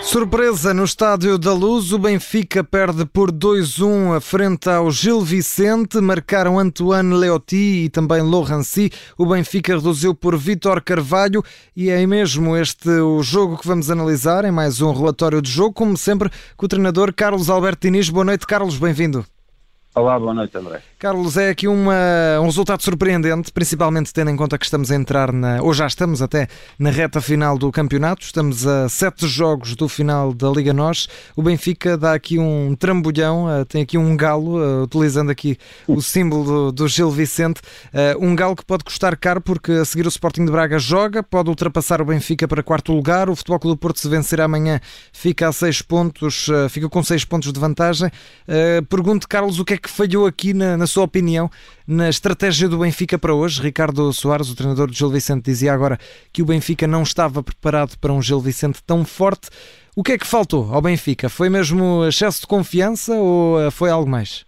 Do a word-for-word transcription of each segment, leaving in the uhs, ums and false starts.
Surpresa no Estádio da Luz, o Benfica perde por dois a um a frente ao Gil Vicente, marcaram Antoine Leoty e também Lourençy. O Benfica reduziu por Vítor Carvalho e é mesmo este o jogo que vamos analisar em mais um relatório de jogo, como sempre com o treinador Carlos Alberto Diniz. Boa noite, Carlos, bem-vindo. Olá, boa noite, André. Carlos, é aqui uma, um resultado surpreendente, principalmente tendo em conta que estamos a entrar, na, ou já estamos até, na reta final do campeonato. Estamos a sete jogos do final da Liga Nós. O Benfica dá aqui um trambolhão, tem aqui um galo, utilizando aqui o símbolo do, do Gil Vicente. Um galo que pode custar caro, porque a seguir o Sporting de Braga joga, pode ultrapassar o Benfica para quarto lugar. O Futebol Clube do Porto, se vencer amanhã, fica a seis pontos, fica com seis pontos de vantagem. Pergunto, Carlos, o que é que falhou aqui, na, na sua opinião, na estratégia do Benfica para hoje? Ricardo Soares, o treinador do Gil Vicente, dizia agora que o Benfica não estava preparado para um Gil Vicente tão forte. O que é que faltou ao Benfica? Foi mesmo excesso de confiança ou foi algo mais?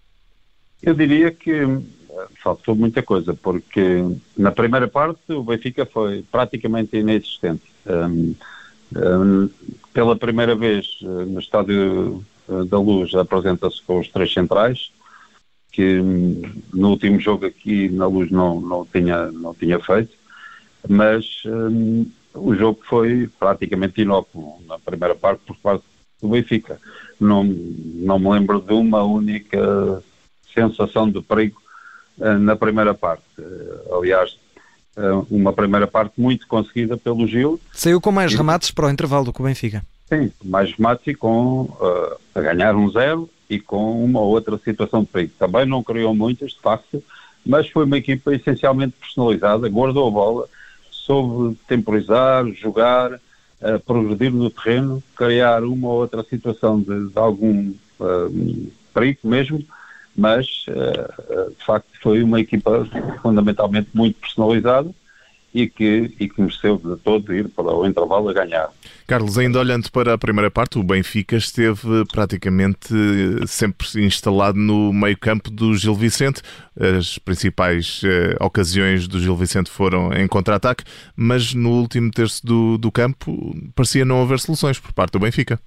Eu diria que faltou muita coisa, porque na primeira parte o Benfica foi praticamente inexistente. Um, um, pela primeira vez no Estádio da Luz apresenta-se com os três centrais, que no último jogo aqui na Luz não, não, tinha, não tinha feito, mas um, o jogo foi praticamente inócuo na primeira parte por parte do Benfica. Não, não me lembro de uma única sensação de perigo uh, na primeira parte. Uh, aliás, uh, uma primeira parte muito conseguida pelo Gil. Saiu com mais remates para o intervalo do que o Benfica. Sim, mais remates e com uh, a ganhar um zero e com uma outra situação de perigo. Também não criou muitas, de facto, mas foi uma equipa essencialmente personalizada, guardou a bola, soube temporizar, jogar, uh, progredir no terreno, criar uma ou outra situação de, de algum uh, perigo mesmo, mas uh, de facto foi uma equipa fundamentalmente muito personalizada e que, e que mereceu de todo ir para o intervalo a ganhar. Carlos, ainda olhando para a primeira parte, o Benfica esteve praticamente sempre instalado no meio-campo do Gil Vicente. As principais eh, ocasiões do Gil Vicente foram em contra-ataque, mas no último terço do, do campo parecia não haver soluções por parte do Benfica.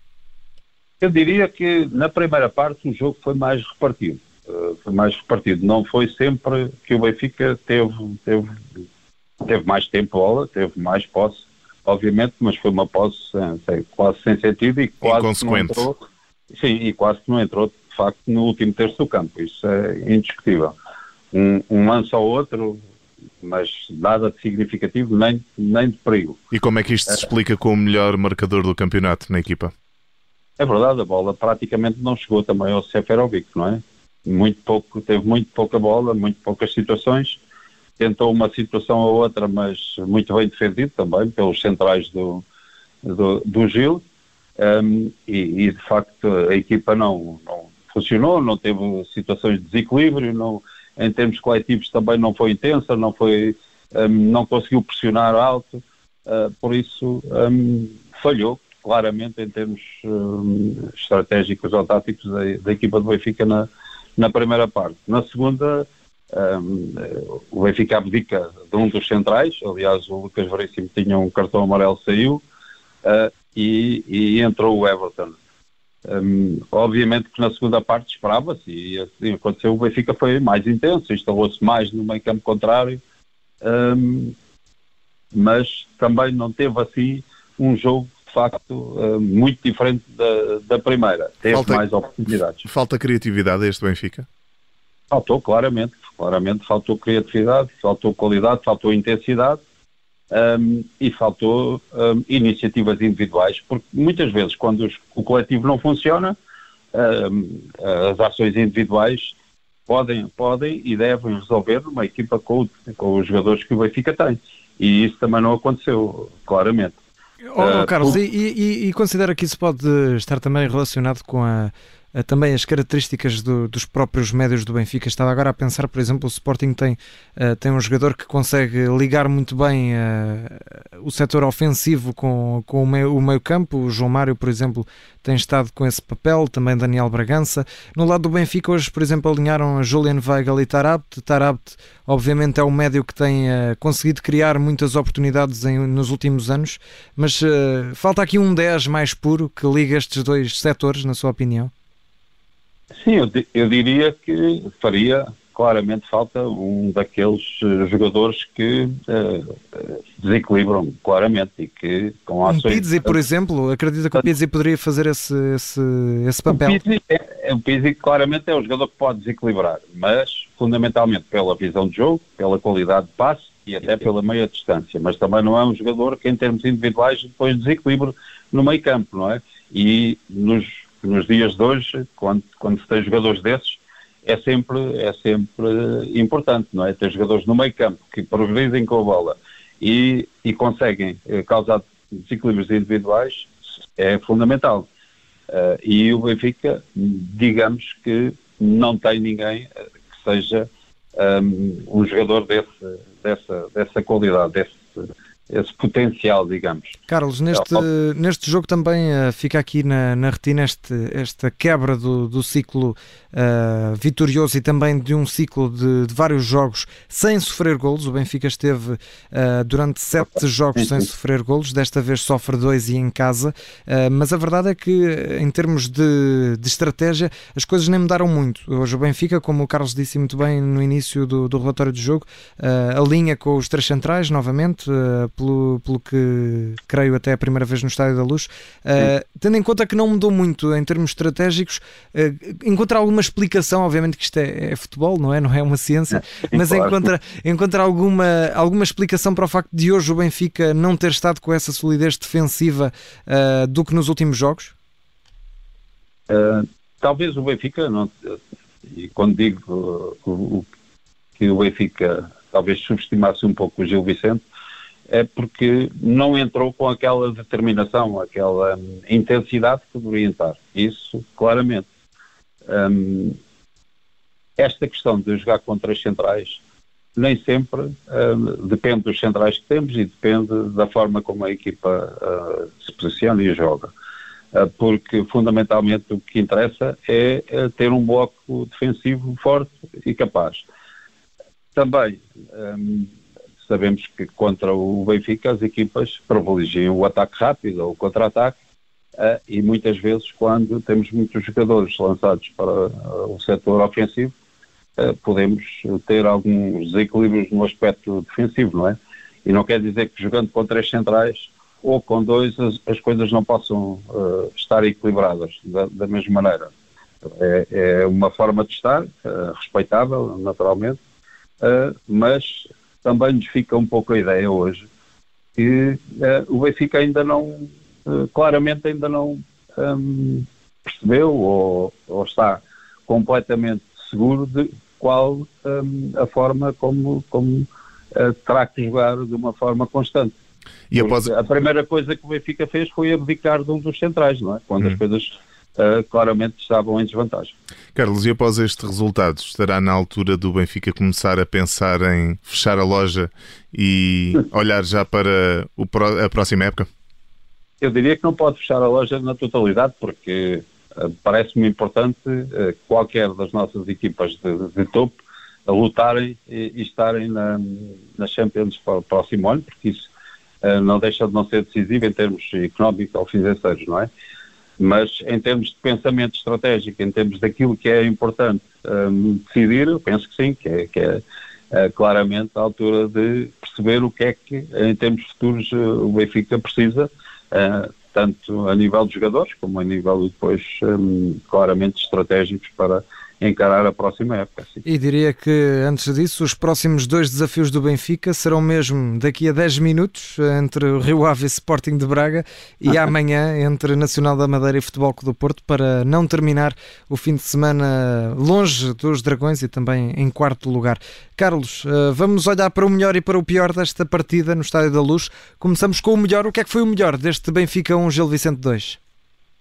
Eu diria que na primeira parte o jogo foi mais repartido. Uh, foi mais repartido. Não foi sempre que o Benfica teve... teve Teve mais tempo bola, teve mais posse, obviamente, mas foi uma posse sem, sem, quase sem sentido e quase não entrou. Sim, e quase que não entrou, de facto, no último terço do campo. Isso é indiscutível. Um, um lance ao outro, mas nada de significativo, nem, nem de perigo. E como é que isto se explica com o melhor marcador do campeonato na equipa? É verdade, a bola praticamente não chegou também ao Seferovic, não é? Muito pouco, teve muito pouca bola, muito poucas situações. Tentou uma situação ou outra, mas muito bem defendido também pelos centrais do, do, do Gil, um, e, e de facto a equipa não, não funcionou, não teve situações de desequilíbrio, não, em termos coletivos também não foi intensa, não, foi, um, não conseguiu pressionar alto, uh, por isso um, falhou claramente em termos um, estratégicos ou táticos da, da equipa do Benfica na, na primeira parte. Na segunda, Um, o Benfica abdica de um dos centrais, aliás o Lucas Veríssimo tinha um cartão amarelo, saiu, uh, e, e entrou o Everton. Um, obviamente que na segunda parte esperava-se, e assim aconteceu, o Benfica foi mais intenso, instalou-se mais no meio campo contrário, um, mas também não teve assim um jogo de facto uh, muito diferente da, da primeira, teve falta, mais oportunidades. Falta criatividade a este Benfica? Faltou, claramente, claramente faltou criatividade, faltou qualidade, faltou intensidade um, e faltou um, iniciativas individuais, porque muitas vezes quando os, o coletivo não funciona, um, as ações individuais podem, podem e devem resolver numa equipa com, com os jogadores que o Benfica tem, e isso também não aconteceu, claramente. Oh, oh, Carlos, uh, e, e, e considera que isso pode estar também relacionado com a uh, também as características do, dos próprios médios do Benfica. Estava agora a pensar, por exemplo, o Sporting tem, uh, tem um jogador que consegue ligar muito bem uh, o setor ofensivo com, com o meio, o meio campo. O João Mário, por exemplo, tem estado com esse papel, também Daniel Bragança. No lado do Benfica hoje, por exemplo, alinharam Julian Weigl e Taarabt. Taarabt, obviamente, é um médio que tem uh, conseguido criar muitas oportunidades em, nos últimos anos, mas uh, falta aqui um dez mais puro que liga estes dois setores, na sua opinião? Sim, eu, eu diria que faria claramente falta um daqueles uh, jogadores que uh, desequilibram claramente e que com ações... Um Pizzi, por exemplo, acredita que o Pizzi poderia fazer esse, esse, esse papel? O Pizzi, é, o Pizzi claramente é um jogador que pode desequilibrar, mas fundamentalmente pela visão de jogo, pela qualidade de passe e até pela meia distância, mas também não é um jogador que em termos individuais depois desequilibra no meio campo, não é? E nos, nos dias de hoje, quando, quando se tem jogadores desses, é sempre, é sempre importante, não é? Ter jogadores no meio campo que progredem com a bola e, e conseguem causar desequilíbrios individuais é fundamental. Uh, e o Benfica, digamos que não tem ninguém que seja um, um jogador desse, dessa, dessa qualidade, desse, esse potencial, digamos. Carlos, neste, é, neste jogo também uh, fica aqui na, na retina este, esta quebra do, do ciclo uh, vitorioso e também de um ciclo de, de vários jogos sem sofrer golos. O Benfica esteve uh, durante sete jogos sem sofrer golos, desta vez sofre dois e em casa, uh, mas a verdade é que em termos de, de estratégia as coisas nem mudaram muito. Hoje o Benfica, como o Carlos disse muito bem no início do, do relatório do jogo, uh, alinha com os três centrais novamente, uh, Pelo, pelo que creio até a primeira vez no Estádio da Luz, uh, tendo em conta que não mudou muito em termos estratégicos, uh, encontra alguma explicação, obviamente que isto é, é futebol, não é? Não é uma ciência, é, mas claro. encontra, encontra alguma, alguma explicação para o facto de hoje o Benfica não ter estado com essa solidez defensiva uh, do que nos últimos jogos? Uh, talvez o Benfica, não, e quando digo uh, o, que o Benfica talvez subestimasse um pouco o Gil Vicente, é porque não entrou com aquela determinação, aquela um, intensidade que deveria entrar. Isso, claramente. Um, esta questão de jogar com três centrais, nem sempre um, depende dos centrais que temos e depende da forma como a equipa uh, se posiciona e joga. Uh, porque, fundamentalmente, o que interessa é, é ter um bloco defensivo forte e capaz. Também... Um, Sabemos que contra o Benfica as equipas privilegiam o ataque rápido ou o contra-ataque uh, e muitas vezes quando temos muitos jogadores lançados para uh, o setor ofensivo uh, podemos ter alguns desequilíbrios no aspecto defensivo, não é? E não quer dizer que jogando com três centrais ou com dois as, as coisas não possam uh, estar equilibradas da, da mesma maneira. É, é uma forma de estar, uh, respeitável, naturalmente, uh, mas... também nos fica um pouco a ideia hoje que uh, o Benfica ainda não, uh, claramente ainda não um, percebeu ou, ou está completamente seguro de qual um, a forma como, como uh, terá que jogar de uma forma constante. E após... A primeira coisa que o Benfica fez foi abdicar de um dos centrais, não é? Quando hum. as coisas... Uh, claramente estavam em desvantagem. Carlos, e após este resultado, estará na altura do Benfica começar a pensar em fechar a loja e olhar já para o, a próxima época? Eu diria que não pode fechar a loja na totalidade, porque uh, parece-me importante uh, qualquer das nossas equipas de, de topo a lutarem e, e estarem na, na Champions para o próximo ano, porque isso uh, não deixa de não ser decisivo em termos económicos ou financeiros, não é? Mas em termos de pensamento estratégico, em termos daquilo que é importante um, decidir, eu penso que sim, que é, que é uh, claramente a altura de perceber o que é que, em termos futuros, uh, o Benfica precisa, uh, tanto a nível de jogadores, como a nível depois, um, claramente, estratégicos para encarar a próxima época. Sim. E diria que, antes disso, os próximos dois desafios do Benfica serão mesmo daqui a dez minutos, entre o Rio Ave e Sporting de Braga, e amanhã entre Nacional da Madeira e Futebol Clube do Porto, para não terminar o fim de semana longe dos Dragões e também em quarto lugar. Carlos, vamos olhar para o melhor e para o pior desta partida no Estádio da Luz. Começamos com o melhor. O que é que foi o melhor deste Benfica um Gil Vicente dois?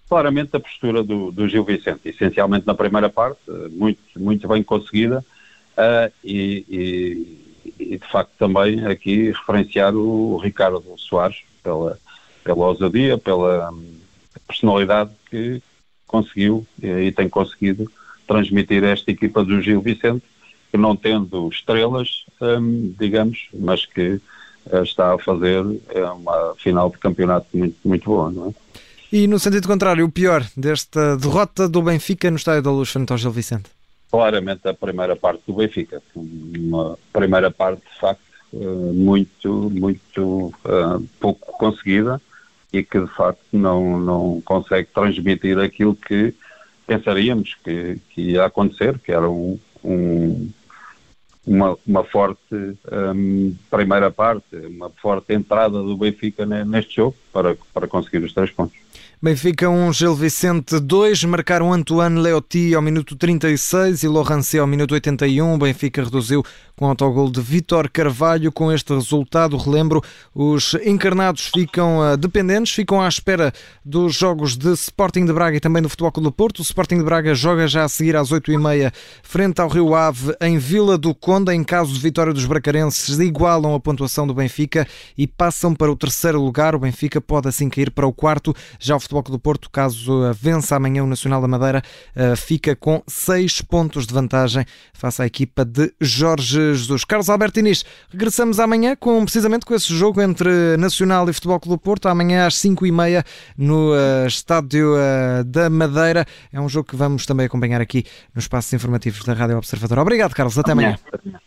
claramente a postura do, do Gil Vicente, essencialmente na primeira parte, muito, muito bem conseguida, uh, e, e, e de facto também aqui referenciar o Ricardo Soares pela, pela ousadia, pela personalidade que conseguiu e tem conseguido transmitir esta equipa do Gil Vicente, que não tendo estrelas, um, digamos, mas que uh, está a fazer uma final de campeonato muito, muito boa, não é? E no sentido contrário, o pior desta derrota do Benfica no Estádio da Luz frente ao Gil Vicente? Claramente a primeira parte do Benfica. Uma primeira parte, de facto, uh, muito, muito uh, pouco conseguida e que, de facto, não, não consegue transmitir aquilo que pensaríamos que, que ia acontecer, que era um... um Uma, uma forte um, primeira parte, uma forte entrada do Benfica neste jogo para, para conseguir os três pontos. Benfica um, Gil Vicente dois, marcaram Antoine Leoty ao minuto trinta e seis e Laurence ao minuto oitenta e um. Benfica reduziu com o autogol de Vítor Carvalho. Com este resultado, relembro, os encarnados ficam uh, dependentes, ficam à espera dos jogos de Sporting de Braga e também do Futebol Clube do Porto. O Sporting de Braga joga já a seguir às oito e meia frente ao Rio Ave em Vila do Conde. Em caso de vitória dos bracarenses, igualam a pontuação do Benfica e passam para o terceiro lugar. O Benfica pode assim cair para o quarto. Já o Futebol Clube do Porto, caso vença amanhã o Nacional da Madeira, fica com seis pontos de vantagem face à equipa de Jorge Jesus. Carlos Alberto Inês, regressamos amanhã com, precisamente com esse jogo entre Nacional e Futebol Clube do Porto, amanhã às cinco e meia no uh, Estádio uh, da Madeira. É um jogo que vamos também acompanhar aqui nos espaços informativos da Rádio Observador. Obrigado, Carlos. Até amanhã. amanhã.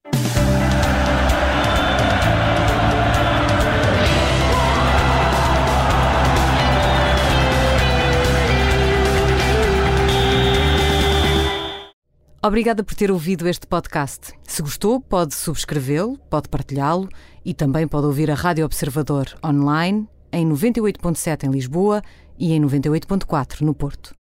Obrigada por ter ouvido este podcast. Se gostou, pode subscrevê-lo, pode partilhá-lo e também pode ouvir a Rádio Observador online em noventa e oito ponto sete em Lisboa e em noventa e oito ponto quatro no Porto.